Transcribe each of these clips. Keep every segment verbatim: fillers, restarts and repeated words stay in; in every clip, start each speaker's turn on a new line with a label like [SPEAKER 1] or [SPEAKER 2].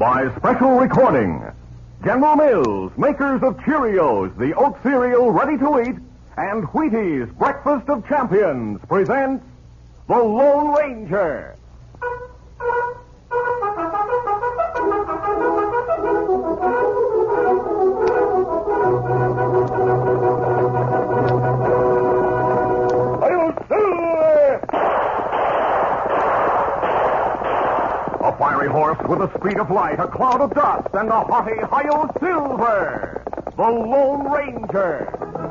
[SPEAKER 1] By special recording, General Mills, makers of Cheerios, the oat cereal ready to eat, and Wheaties, breakfast of champions, presents The Lone Ranger. A fiery horse with the speed of light, a cloud of dust, and a haughty Hi-Yo Silver, the Lone Ranger.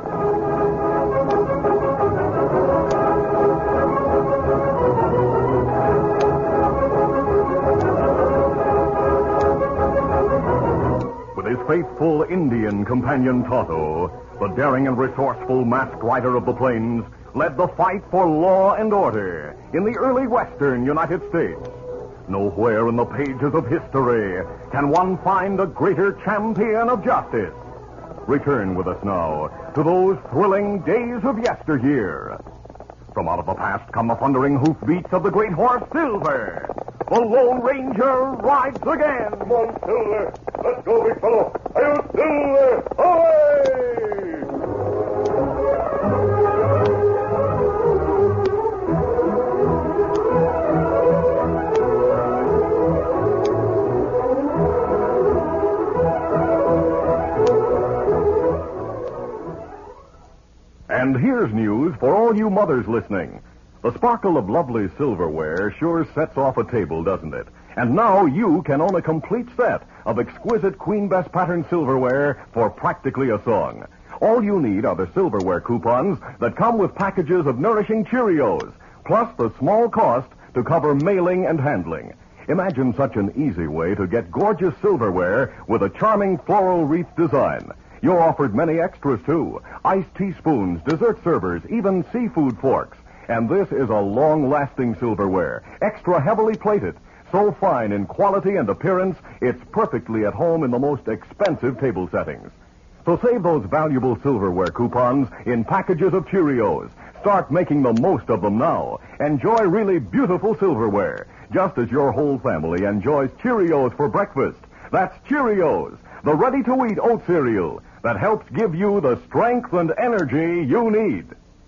[SPEAKER 1] With his faithful Indian companion Tonto, the daring and resourceful masked rider of the plains led the fight for law and order in the early western United States. Nowhere in the pages of history can one find a greater champion of justice. Return with us now to those thrilling days of yesteryear. From out of the past come the thundering hoofbeats of the great horse Silver. The Lone Ranger rides again.
[SPEAKER 2] Come on, Silver. Let's go, big fellow. Hi-yo, Silver. Away!
[SPEAKER 1] And here's news for all you mothers listening. The sparkle of lovely silverware sure sets off a table, doesn't it? And now you can own a complete set of exquisite Queen Bess pattern silverware for practically a song. All you need are the silverware coupons that come with packages of nourishing Cheerios, plus the small cost to cover mailing and handling. Imagine such an easy way to get gorgeous silverware with a charming floral wreath design. You're offered many extras, too. Iced teaspoons, dessert servers, even seafood forks. And this is a long-lasting silverware, extra heavily plated, so fine in quality and appearance, it's perfectly at home in the most expensive table settings. So save those valuable silverware coupons in packages of Cheerios. Start making the most of them now. Enjoy really beautiful silverware, just as your whole family enjoys Cheerios for breakfast. That's Cheerios, the ready-to-eat oat cereal that helps give you the strength and energy you need.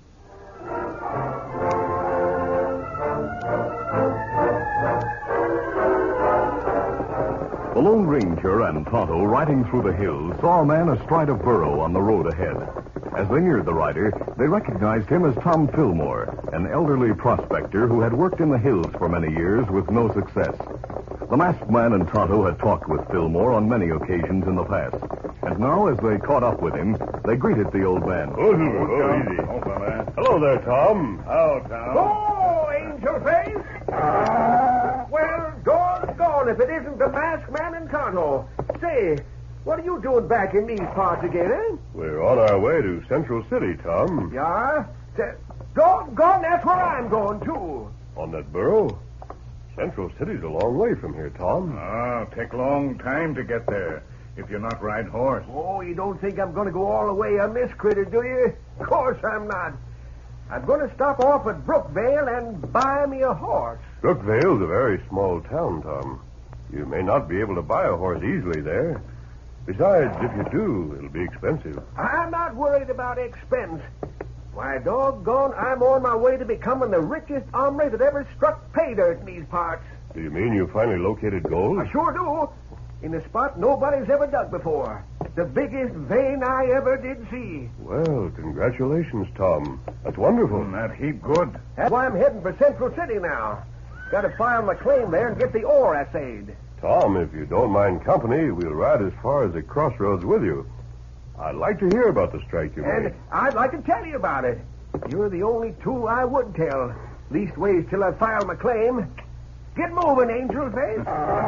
[SPEAKER 1] The Lone Ranger and Tonto, riding through the hills, saw a man astride a burro on the road ahead. As they neared the rider, they recognized him as Tom Fillmore, an elderly prospector who had worked in the hills for many years with no success. The masked man and Tonto had talked with Fillmore on many occasions in the past. And now, as they caught up with him, they greeted the old man.
[SPEAKER 2] Oh, oh, easy. Oh, hello there, Tom. How, Tom?
[SPEAKER 3] Oh, Angel Face! Uh, well, doggone if it isn't the masked man and Tonto. Say, what are you doing back in these parts again, eh?
[SPEAKER 2] We're on our way to Central City, Tom.
[SPEAKER 3] Yeah? Say, doggone, that's where I'm going, too.
[SPEAKER 2] On that burro? Central City's a long way from here, Tom.
[SPEAKER 4] Ah, take a long time to get there if you're not riding horse.
[SPEAKER 3] Oh, you don't think I'm going to go all the way on this critter, do you? Of course I'm not. I'm going to stop off at Brookvale and buy me a horse.
[SPEAKER 2] Brookvale's a very small town, Tom. You may not be able to buy a horse easily there. Besides, if you do, it'll be expensive.
[SPEAKER 3] I'm not worried about expense. Why, doggone, I'm on my way to becoming the richest hombre that ever struck pay dirt in these parts.
[SPEAKER 2] Do you mean you finally located gold?
[SPEAKER 3] I sure do. In a spot nobody's ever dug before. The biggest vein I ever did see.
[SPEAKER 2] Well, congratulations, Tom. That's wonderful.
[SPEAKER 4] Mm, that heap good.
[SPEAKER 3] That's why I'm heading for Central City now. Got to file my claim there and get the ore assayed.
[SPEAKER 2] Tom, if you don't mind company, we'll ride as far as the crossroads with you. I'd like to hear about the strike you
[SPEAKER 3] and
[SPEAKER 2] made.
[SPEAKER 3] I'd like to tell you about it. You're the only two I would tell. Leastways till I file my claim. Get moving, Angel Face.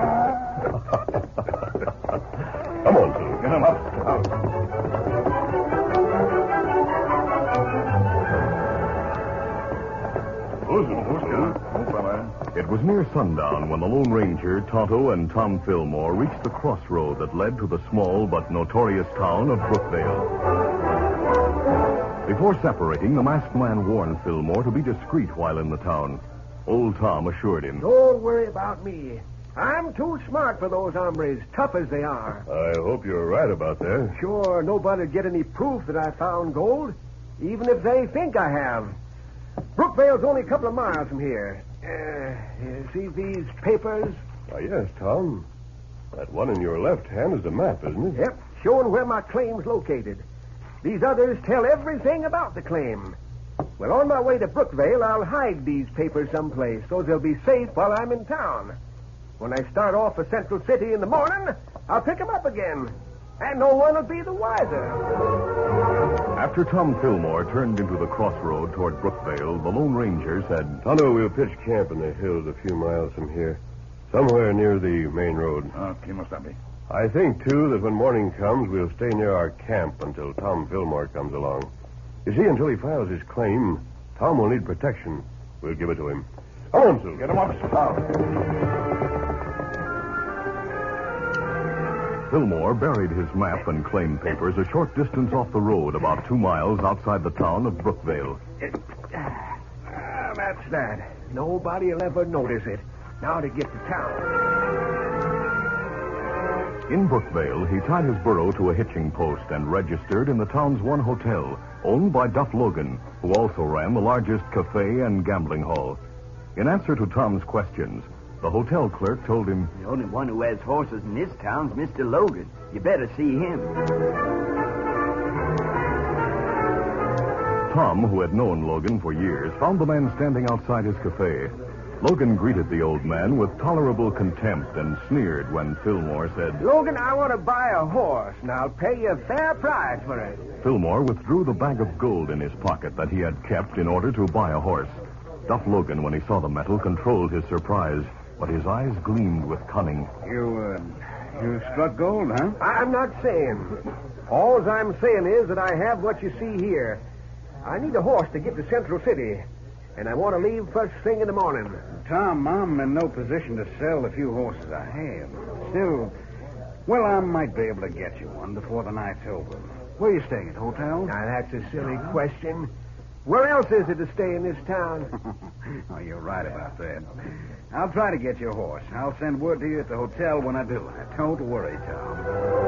[SPEAKER 2] Come on, Silver.
[SPEAKER 4] Get him up. Out.
[SPEAKER 2] Who's it? Who's it?
[SPEAKER 1] It was near sundown when the Lone Ranger, Tonto, and Tom Fillmore reached the crossroad that led to the small but notorious town of Brookvale. Before separating, the masked man warned Fillmore to be discreet while in the town. Old Tom assured him.
[SPEAKER 3] Don't worry about me. I'm too smart for those hombres, tough as they are.
[SPEAKER 2] I hope you're right about that.
[SPEAKER 3] Sure, nobody'd get any proof that I found gold, even if they think I have. Brookvale's only a couple of miles from here. Uh, you see these papers?
[SPEAKER 2] Why, yes, Tom. That one in your left hand is a map, isn't it?
[SPEAKER 3] Yep, showing where my claim's located. These others tell everything about the claim. Well, on my way to Brookvale, I'll hide these papers someplace so they'll be safe while I'm in town. When I start off for Central City in the morning, I'll pick 'em up again. And no one will be the wiser.
[SPEAKER 1] After Tom Fillmore turned into the crossroad toward Brookvale, the Lone Ranger said,
[SPEAKER 2] Tonto, we'll pitch camp in the hills a few miles from here. Somewhere near the main road.
[SPEAKER 4] Okay, Mustafi.
[SPEAKER 2] I think, too, that when morning comes, we'll stay near our camp until Tom Fillmore comes along. You see, until he files his claim, Tom will need protection. We'll give it to him. Come on, Silver.
[SPEAKER 4] Get him up, Scout.
[SPEAKER 1] Fillmore buried his map and claim papers a short distance off the road, about two miles outside the town of Brookvale.
[SPEAKER 3] Ah, that's that. Nobody'll ever notice it. Now to get to town.
[SPEAKER 1] In Brookvale, he tied his burro to a hitching post and registered in the town's one hotel, owned by Duff Logan, who also ran the largest cafe and gambling hall. In answer to Tom's questions, the hotel clerk told him,
[SPEAKER 5] The only one who has horses in this town's Mister Logan. You better see him.
[SPEAKER 1] Tom, who had known Logan for years, found the man standing outside his cafe. Logan greeted the old man with tolerable contempt and sneered when Fillmore said,
[SPEAKER 3] Logan, I want to buy a horse, and I'll pay you a fair price for it.
[SPEAKER 1] Fillmore withdrew the bag of gold in his pocket that he had kept in order to buy a horse. Duff Logan, when he saw the metal, controlled his surprise, but his eyes gleamed with cunning.
[SPEAKER 4] You, uh, you struck gold, huh?
[SPEAKER 3] I'm not saying. All I'm saying is that I have what you see here. I need a horse to get to Central City, and I want to leave first thing in the morning.
[SPEAKER 4] Tom, I'm in no position to sell the few horses I have. Still, well, I might be able to get you one before the night's over. Where are you staying, at the hotel?
[SPEAKER 3] Now, that's a silly question. Where else is it to stay in this town?
[SPEAKER 4] Oh, you're right about that. I'll try to get your horse. I'll send word to you at the hotel when I do. Don't worry, Tom.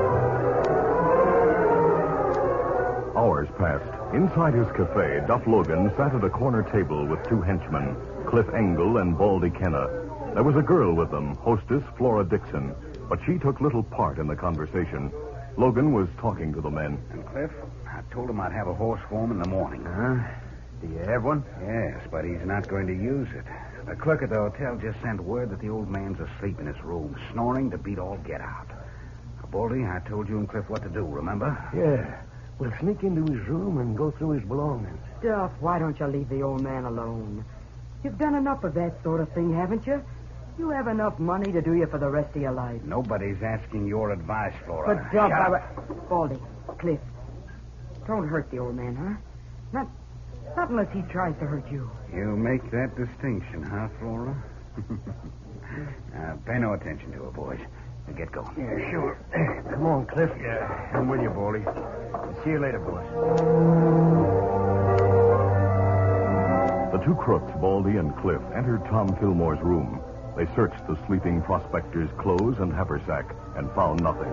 [SPEAKER 1] Hours passed. Inside his cafe, Duff Logan sat at a corner table with two henchmen, Cliff Engel and Baldy Kenna. There was a girl with them, hostess Flora Dixon, but she took little part in the conversation. Logan was talking to the men.
[SPEAKER 4] And Cliff, I told him I'd have a horse for him in the morning.
[SPEAKER 5] Huh? Do you have one?
[SPEAKER 4] Yes, but he's not going to use it. The clerk at the hotel just sent word that the old man's asleep in his room, snoring to beat all get out. Now, Baldy, I told you and Cliff what to do, remember?
[SPEAKER 3] Yeah. We'll sneak into his room and go through his belongings.
[SPEAKER 6] Duff, why don't you leave the old man alone? You've done enough of that sort of thing, haven't you? You have enough money to do you for the rest of your life.
[SPEAKER 4] Nobody's asking your advice, Flora.
[SPEAKER 6] But, Duff,
[SPEAKER 4] Shut
[SPEAKER 6] I...
[SPEAKER 4] up.
[SPEAKER 6] Baldy, Cliff, don't hurt the old man, huh? Not, not unless he tries to hurt you.
[SPEAKER 4] You make that distinction, huh, Flora? Now, pay no attention to her, boys. Now get going.
[SPEAKER 3] Yeah, sure. Come on, Cliff.
[SPEAKER 4] Yeah, I'm with you, Baldy. See you later, boys.
[SPEAKER 1] The two crooks, Baldy and Cliff, entered Tom Fillmore's room. They searched the sleeping prospector's clothes and haversack and found nothing.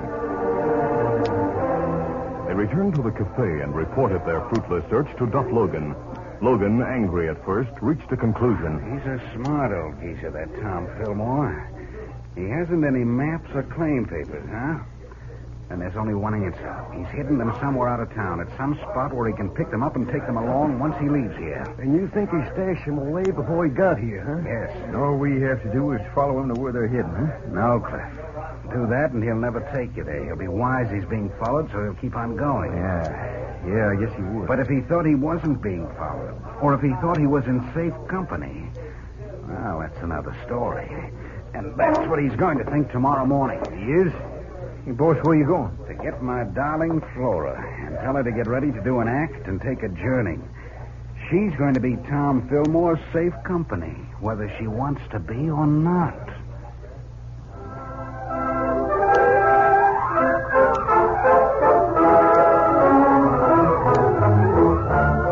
[SPEAKER 1] They returned to the cafe and reported their fruitless search to Duff Logan. Logan, angry at first, reached a conclusion.
[SPEAKER 4] He's a smart old geezer, that Tom Fillmore. He hasn't any maps or claim papers, huh? And there's only one answer. He's hidden them somewhere out of town, at some spot where he can pick them up and take them along once he leaves here.
[SPEAKER 3] And you think he stashed them away before he got here, huh?
[SPEAKER 4] Yes.
[SPEAKER 3] All we have to do is follow him to where they're hidden, huh?
[SPEAKER 4] No, Cliff. Do that and he'll never take you there. He'll be wise he's being followed, so he'll keep on going.
[SPEAKER 3] Yeah. Yeah, I guess he would.
[SPEAKER 4] But if he thought he wasn't being followed, or if he thought he was in safe company, well, that's another story. And that's what he's going to think tomorrow morning.
[SPEAKER 3] He is? Hey, boss, where you going?
[SPEAKER 4] To get my darling Flora and tell her to get ready to do an act and take a journey. She's going to be Tom Fillmore's safe company, whether she wants to be or not.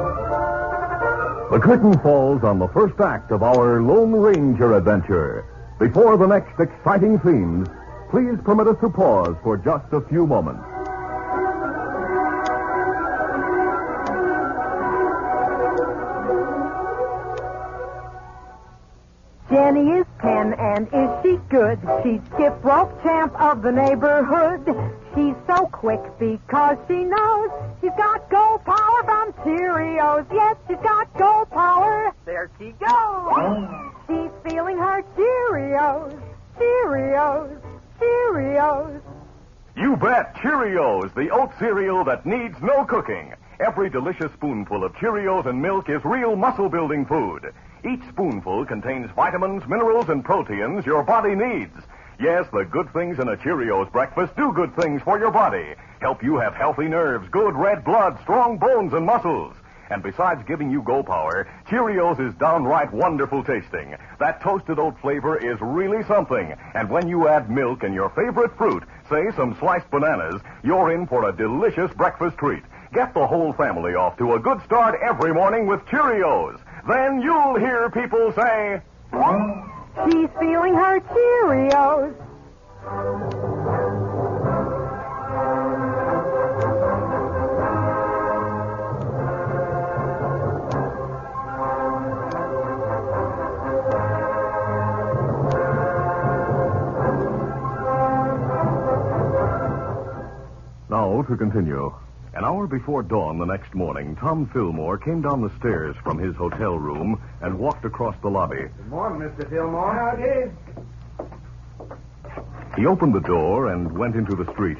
[SPEAKER 1] The curtain falls on the first act of our Lone Ranger adventure. Before the next exciting scenes, please permit us to pause for just a few moments.
[SPEAKER 7] Jenny is ten, and is she good? She's skip rope champ of the neighborhood. She's so quick because she knows she's got go power from Cheerios. Yes, she's got go power. There she goes. She's feeling her Cheerios. Cheerios. Cheerios.
[SPEAKER 1] You bet, Cheerios, the oat cereal that needs no cooking. Every delicious spoonful of Cheerios and milk is real muscle-building food. Each spoonful contains vitamins, minerals, and proteins your body needs. Yes, the good things in a Cheerios breakfast do good things for your body. Help you have healthy nerves, good red blood, strong bones, and muscles. And besides giving you go power, Cheerios is downright wonderful tasting. That toasted oat flavor is really something. And when you add milk and your favorite fruit, say some sliced bananas, you're in for a delicious breakfast treat. Get the whole family off to a good start every morning with Cheerios. Then you'll hear people say,
[SPEAKER 7] she's feeling her Cheerios.
[SPEAKER 1] Now to continue. An hour before dawn the next morning, Tom Fillmore came down the stairs from his hotel room and walked across the lobby.
[SPEAKER 3] Good morning, Mister Fillmore. Howdy.
[SPEAKER 1] He opened the door and went into the street.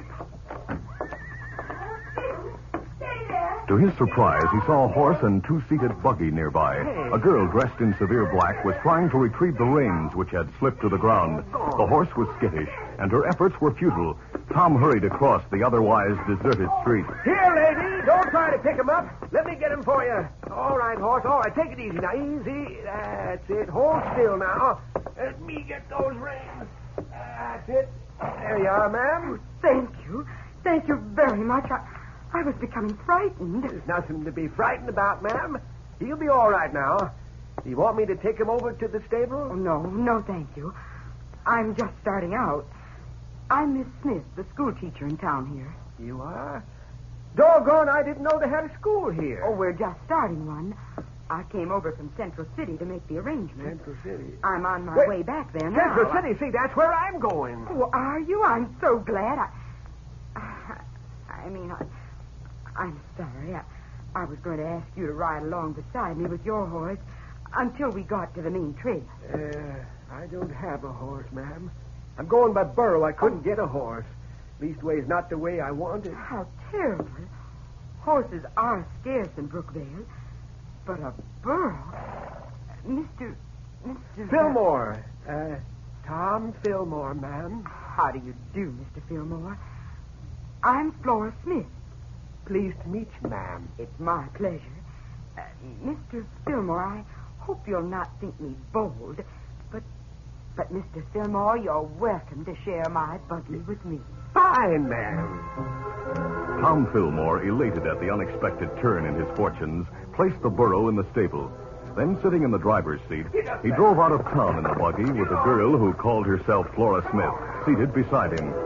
[SPEAKER 1] To his surprise, he saw a horse and two-seated buggy nearby. A girl dressed in severe black was trying to retrieve the reins which had slipped to the ground. The horse was skittish, and her efforts were futile. Tom hurried across the otherwise deserted street.
[SPEAKER 3] Here, lady. Don't try to pick him up. Let me get him for you. All right, horse. All right. Take it easy now. Easy. That's it. Hold still now. Let me get those reins. That's it. There you are, ma'am.
[SPEAKER 6] Thank you. Thank you very much. I, I was becoming frightened.
[SPEAKER 3] There's nothing to be frightened about, ma'am. He'll be all right now. Do you want me to take him over to the stable?
[SPEAKER 6] Oh, no, no, thank you. I'm just starting out. I'm Miss Smith, the school teacher in town here.
[SPEAKER 3] You are? Doggone, I didn't know they had a school here.
[SPEAKER 6] Oh, we're just starting one. I came over from Central City to make the arrangements.
[SPEAKER 3] Central City?
[SPEAKER 6] I'm on my
[SPEAKER 3] Wait,
[SPEAKER 6] way back there now.
[SPEAKER 3] Central City? See, that's where I'm going.
[SPEAKER 6] Oh, are you? I'm so glad. I, I mean, I, I'm sorry. I, I was going to ask you to ride along beside me with your horse until we got to the main trail.
[SPEAKER 3] Uh, I don't have a horse, ma'am. I'm going by burro. I couldn't get a horse. Leastways, not the way I wanted.
[SPEAKER 6] How terrible. Horses are scarce in Brookvale. But a burro? Mister... Mister...
[SPEAKER 3] Fillmore. Uh, Tom Fillmore, ma'am.
[SPEAKER 6] How do you do, Mister Fillmore? I'm Flora Smith.
[SPEAKER 3] Pleased to meet you, ma'am.
[SPEAKER 6] It's my pleasure. Uh, Mister Fillmore, I hope you'll not think me bold, but... But, Mister Fillmore, you're welcome to share my buggy with me.
[SPEAKER 3] Fine, ma'am.
[SPEAKER 1] Tom Fillmore, elated at the unexpected turn in his fortunes, placed the burro in the stable. Then, sitting in the driver's seat, he drove out of town in the buggy with the girl who called herself Flora Smith seated beside him.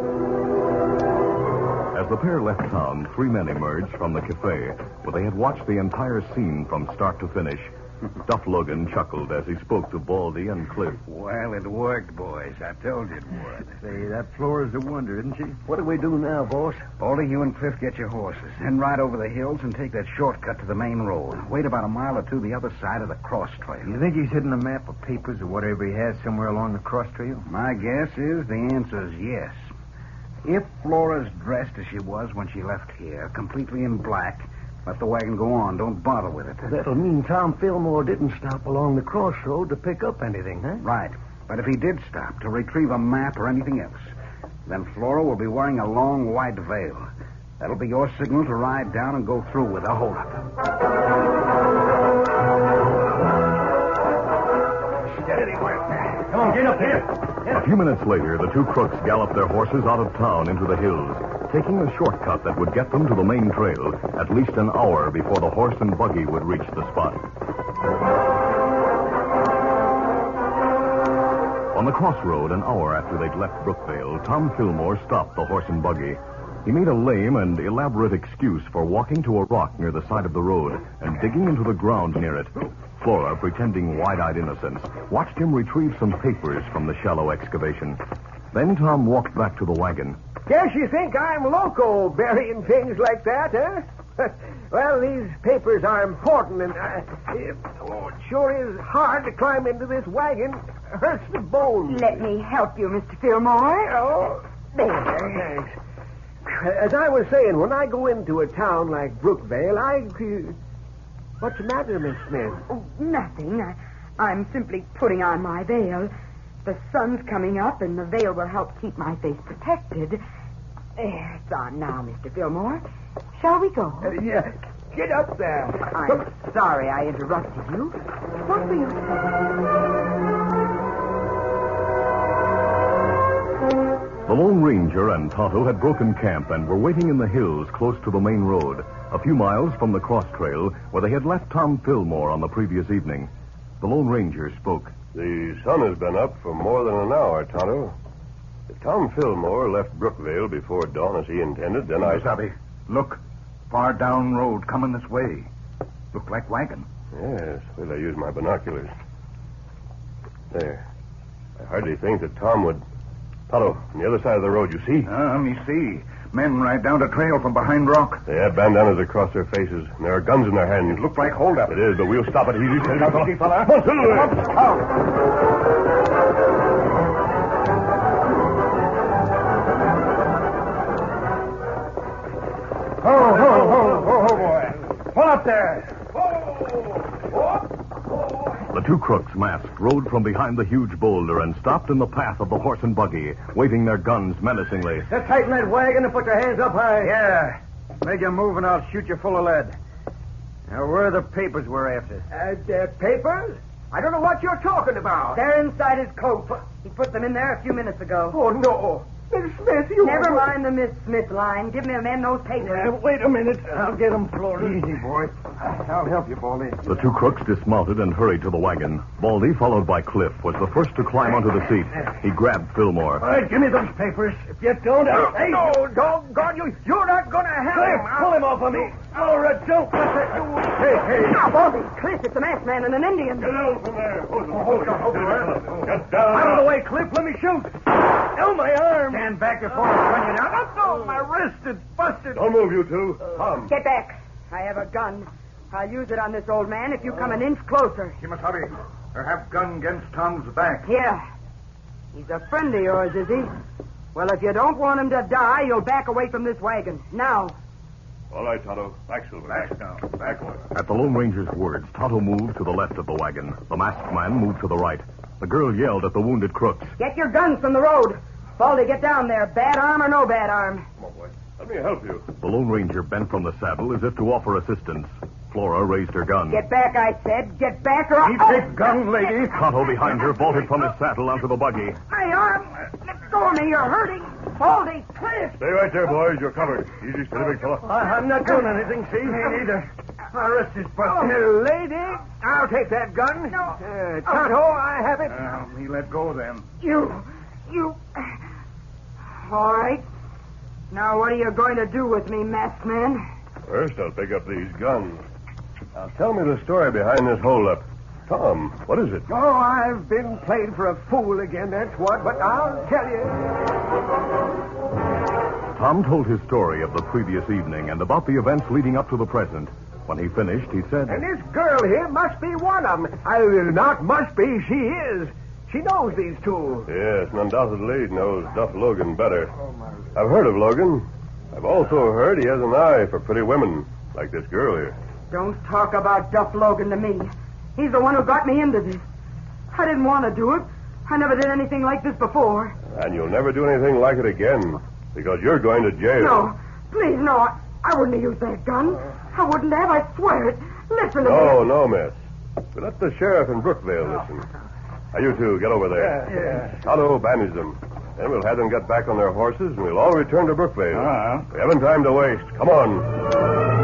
[SPEAKER 1] As the pair left town, three men emerged from the cafe, where they had watched the entire scene from start to finish. Duff Logan chuckled as he spoke to Baldy and Cliff.
[SPEAKER 4] Well, it worked, boys. I told you it would.
[SPEAKER 8] Say, that Flora's a wonder, isn't she?
[SPEAKER 3] What do we do now, boss?
[SPEAKER 4] Baldy, you and Cliff get your horses. Then ride over the hills and take that shortcut to the main road. Wait about a mile or two the other side of the cross trail.
[SPEAKER 8] You think he's hidden a map of papers or whatever he has somewhere along the cross trail?
[SPEAKER 4] My guess is the answer's yes. If Flora's dressed as she was when she left here, completely in black, let the wagon go on. Don't bother with it.
[SPEAKER 3] That'll mean Tom Fillmore didn't stop along the crossroad to pick up anything, huh?
[SPEAKER 4] Right. But if he did stop to retrieve a map or anything else, then Flora will be wearing a long white veil. That'll be your signal to ride down and go through with the holdup.
[SPEAKER 3] Steady work. Come on, get up here.
[SPEAKER 1] A few minutes later, the two crooks galloped their horses out of town into the hills, taking a shortcut that would get them to the main trail at least an hour before the horse and buggy would reach the spot. On On the crossroad, an hour after they'd left Brookvale, Tom Fillmore stopped the horse and buggy. He made a lame and elaborate excuse for walking to a rock near the side of the road and digging into the ground near it. Flora, pretending wide-eyed innocence, watched him retrieve some papers from the shallow excavation. Then Tom walked back to the wagon.
[SPEAKER 3] Guess you think I'm loco burying things like that, huh? Well, these papers are important, and uh, it, oh, it sure is hard to climb into this wagon. It hurts the bones.
[SPEAKER 6] Let me help you, Mister Fillmore.
[SPEAKER 3] Oh,
[SPEAKER 6] There.
[SPEAKER 3] thanks. As I was saying, when I go into a town like Brookvale, I... Uh, what's the matter, Miss Smith?
[SPEAKER 6] Oh, nothing. I, I'm simply putting on my veil. The sun's coming up, and the veil will help keep my face protected. There, it's on now, Mister Fillmore. Shall we go?
[SPEAKER 3] Uh, yeah, get up there.
[SPEAKER 6] I'm sorry I interrupted you. What were you saying?
[SPEAKER 1] The Lone Ranger and Tonto had broken camp and were waiting in the hills close to the main road, a few miles from the cross trail where they had left Tom Fillmore on the previous evening. The Lone Ranger spoke.
[SPEAKER 2] The sun has been up for more than an hour, Tonto. If Tom Fillmore left Brookvale before dawn as he intended, then I...
[SPEAKER 8] Wasabi, look. Far down road, coming this way. Look like wagon.
[SPEAKER 2] Yes, well, I use my binoculars. There. I hardly think that Tom would... Tonto, on the other side of the road, you see?
[SPEAKER 8] Ah, me see. Men ride down the trail from behind rock.
[SPEAKER 2] They have bandanas across their faces, and there are guns in their hands.
[SPEAKER 8] It look like hold-up.
[SPEAKER 2] It is, but we'll stop it easy. Steady, fella.
[SPEAKER 8] Easy, fella.
[SPEAKER 2] Come on,
[SPEAKER 8] Ho, ho, ho, ho, ho, boy. Pull up there.
[SPEAKER 1] The two crooks, masked, rode from behind the huge boulder and stopped in the path of the horse and buggy, waving their guns menacingly.
[SPEAKER 3] Just tighten that wagon and put your hands up high.
[SPEAKER 8] Yeah. Make a move and I'll shoot you full of lead. Now, where are the papers we're after?
[SPEAKER 3] Uh, uh, papers? I don't know what you're talking about.
[SPEAKER 6] They're inside his coat. He put them in there a few minutes ago.
[SPEAKER 3] Oh, no. Miss Smith, you...
[SPEAKER 6] Never mind the Miss Smith line. Give me a man those papers.
[SPEAKER 8] Uh, wait a minute. I'll get them, Florida. Easy, boy. I'll help you, Baldy.
[SPEAKER 1] The two crooks dismounted and hurried to the wagon. Baldy, followed by Cliff, was the first to climb onto the seat. He grabbed Fillmore.
[SPEAKER 8] All right, give me those papers. If you don't, I'll...
[SPEAKER 3] Hey, no, doggone you. You're not going to have
[SPEAKER 8] Cliff,
[SPEAKER 3] him.
[SPEAKER 8] pull him off of me. Flora, don't let it. Hey, hey.
[SPEAKER 6] Now, Baldy, Cliff, it's a masked man and an Indian.
[SPEAKER 2] Get down from there. Hold on, hold on, hold on. Get down.
[SPEAKER 8] Out of the way, Cliff. Let me shoot. Oh, my arm. Stand back before I run you down. Oh, no, my wrist is busted.
[SPEAKER 2] Don't move, you two. Tom.
[SPEAKER 6] Get back. I have a gun. I'll use it on this old man if you come an inch closer.
[SPEAKER 8] You must hurry. Or have gun against Tom's back.
[SPEAKER 6] Yeah. He's a friend of yours, is he? Well, if you don't want him to die, you'll back away from this wagon. Now.
[SPEAKER 2] All right, Tonto. Back, Silver.
[SPEAKER 8] Back now.
[SPEAKER 2] Back one.
[SPEAKER 1] At the Lone Ranger's words, Tonto moved to the left of the wagon. The masked man moved to the right. The girl yelled at the wounded crooks.
[SPEAKER 6] Get your guns from the road. Baldy, get down there. Bad arm or no bad arm.
[SPEAKER 2] Come on, boy. Let me help you.
[SPEAKER 1] The Lone Ranger bent from the saddle as if to offer assistance. Flora raised her gun.
[SPEAKER 6] Get back, I said. Get back or I'll...
[SPEAKER 8] Keep that gun, lady.
[SPEAKER 1] Tonto behind her vaulted from his saddle onto the buggy.
[SPEAKER 6] My arm. Let go of me. You're hurting. Baldy, Cliff.
[SPEAKER 2] Stay right there, boys. You're covered. Easy, steady, big fella.
[SPEAKER 8] I, I'm not doing anything, see? Me neither. My wrist is busted.
[SPEAKER 3] Oh, lady, I'll take that gun.
[SPEAKER 6] No.
[SPEAKER 3] Uh, Tonto, I have it.
[SPEAKER 8] Uh, me let go then.
[SPEAKER 6] You. You. All right. Now, what are you going to do with me, masked man?
[SPEAKER 2] First, I'll pick up these guns. Now, tell me the story behind this holdup. Tom, what is it?
[SPEAKER 3] Oh, I've been played for a fool again, that's what, but I'll tell you.
[SPEAKER 1] Tom told his story of the previous evening and about the events leading up to the present. When he finished, he said...
[SPEAKER 3] And this girl here must be one of them. I, not must be, she is. She knows these two.
[SPEAKER 2] Yes, and undoubtedly knows Duff Logan better. I've heard of Logan. I've also heard he has an eye for pretty women, like this girl here.
[SPEAKER 6] Don't talk about Duff Logan to me. He's the one who got me into this. I didn't want to do it. I never did anything like this before.
[SPEAKER 2] And you'll never do anything like it again, because you're going to jail.
[SPEAKER 6] No, please, no. I, I wouldn't have used that gun. I wouldn't have, I swear it. Listen to
[SPEAKER 2] No,
[SPEAKER 6] me.
[SPEAKER 2] no, miss. But let the sheriff in Brookvale listen. Now, you two, get over there.
[SPEAKER 8] Yeah, yeah.
[SPEAKER 2] Tonto, bandage them. Then we'll have them get back on their horses, and we'll all return to Brookvale.
[SPEAKER 8] Uh-huh.
[SPEAKER 2] We haven't time to waste. Come on.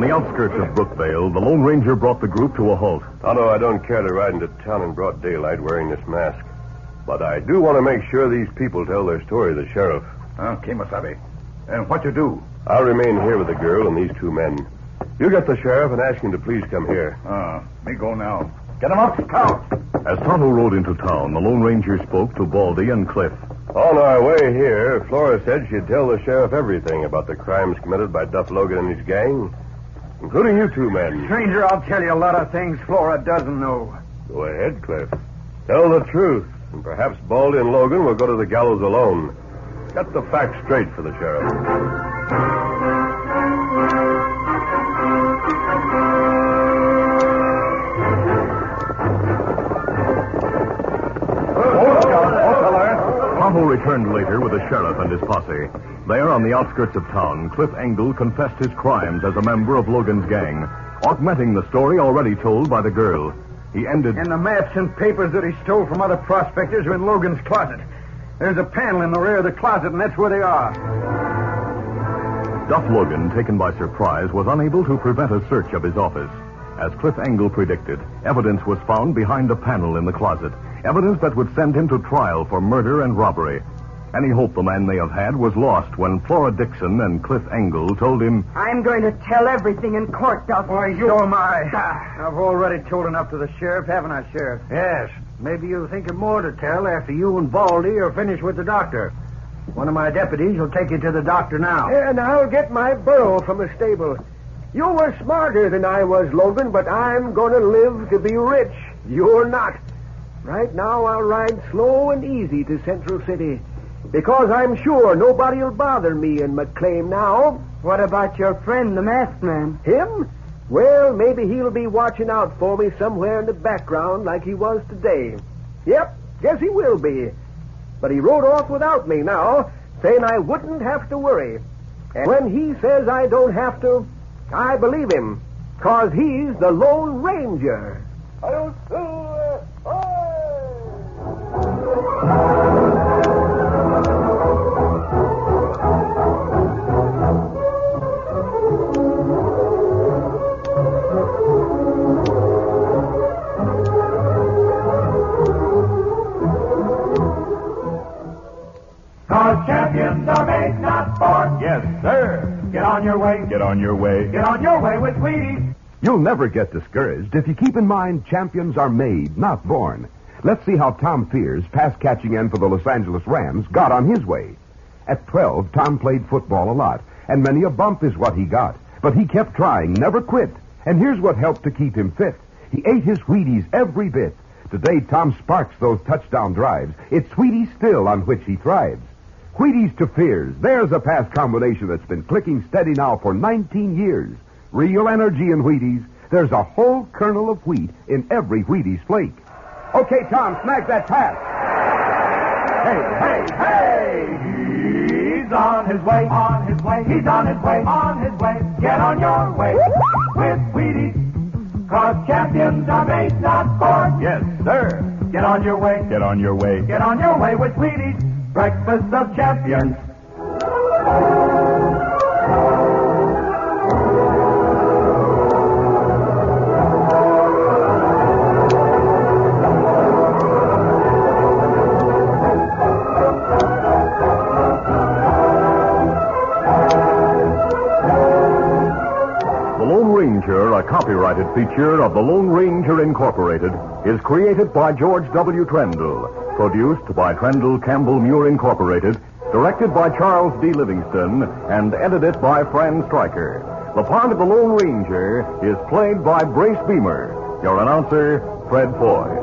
[SPEAKER 1] the outskirts of Brookvale, the Lone Ranger brought the group to a halt.
[SPEAKER 2] Tonto, I don't care to ride into town in broad daylight wearing this mask. But I do want to make sure these people tell their story to the sheriff.
[SPEAKER 8] Okay, Masabi. And what you do?
[SPEAKER 2] I'll remain here with the girl and these two men. You get the sheriff and ask him to please come here.
[SPEAKER 8] Ah, me go now. Get him up, Scout.
[SPEAKER 1] As Tonto rode into town, the Lone Ranger spoke to Baldy and Cliff.
[SPEAKER 2] On our way here, Flora said she'd tell the sheriff everything about the crimes committed by Duff Logan and his gang, including you two men.
[SPEAKER 8] Stranger, I'll tell you a lot of things Flora doesn't know.
[SPEAKER 2] Go ahead, Cliff. Tell the truth, and perhaps Baldy and Logan will go to the gallows alone. Get the facts straight for the sheriff.
[SPEAKER 1] Tonto returned later with the sheriff and his posse. There, on the outskirts of town, Cliff Engel confessed his crimes as a member of Logan's gang, augmenting the story already told by the girl. He ended...
[SPEAKER 8] And the maps and papers that he stole from other prospectors are in Logan's closet. There's a panel in the rear of the closet, and that's where they are.
[SPEAKER 1] Duff Logan, taken by surprise, was unable to prevent a search of his office. As Cliff Engel predicted, evidence was found behind a panel in the closet. Evidence that would send him to trial for murder and robbery. Any hope the man may have had was lost when Flora Dixon and Cliff Engel told him...
[SPEAKER 6] I'm going to tell everything in court, Duff.
[SPEAKER 8] Why, so am I. I've already told enough to the sheriff, haven't I, Sheriff?
[SPEAKER 3] Yes. Maybe you'll think of more to tell after you and Baldy are finished with the doctor. One of my deputies will take you to the doctor now. And I'll get my burro from the stable. You were smarter than I was, Logan, but I'm going to live to be rich. You're not. Right now, I'll ride slow and easy to Central City, because I'm sure nobody'll bother me in McClaim now.
[SPEAKER 6] What about your friend, the masked man?
[SPEAKER 3] Him? Well, maybe he'll be watching out for me somewhere in the background like he was today. Yep, guess he will be. But he rode off without me now, saying I wouldn't have to worry. And when he says I don't have to, I believe him, because he's the Lone Ranger. I'll
[SPEAKER 9] Cause champions are made, not born.
[SPEAKER 1] Yes, sir.
[SPEAKER 9] Get on your way.
[SPEAKER 1] Get on your way.
[SPEAKER 9] Get on your way with Wheaties.
[SPEAKER 10] You'll never get discouraged if you keep in mind champions are made, not born. Let's see how Tom Fears, pass catching end for the Los Angeles Rams, got on his way. At twelve, Tom played football a lot, and many a bump is what he got. But he kept trying, never quit. And here's what helped to keep him fit. He ate his Wheaties every bit. Today, Tom sparks those touchdown drives. It's Wheaties still on which he thrives. Wheaties to Fears. There's a pass combination that's been clicking steady now for nineteen years. Real energy in Wheaties. There's a whole kernel of wheat in every Wheaties flake. Okay, Tom, snag that pass.
[SPEAKER 9] Hey, hey, hey! He's on his way, on his way, he's on his way, on his way. Get on your way with Wheaties. Cause champions are made, not born.
[SPEAKER 1] Yes, sir.
[SPEAKER 9] Get on your way.
[SPEAKER 1] Get on your way.
[SPEAKER 9] Get on your way with Wheaties. Breakfast of champions.
[SPEAKER 1] A copyrighted feature of the Lone Ranger Incorporated is created by George W. Trendle, produced by Trendle Campbell Muir Incorporated, directed by Charles D. Livingston, and edited by Fran Stryker. The part of the Lone Ranger is played by Brace Beamer. Your announcer, Fred Foy.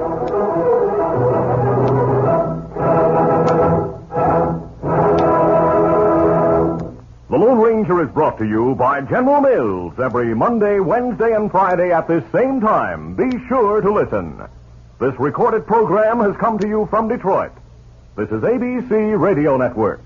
[SPEAKER 1] The Lone Ranger is brought to you by General Mills every Monday, Wednesday, and Friday at this same time. Be sure to listen. This recorded program has come to you from Detroit. This is A B C Radio Network.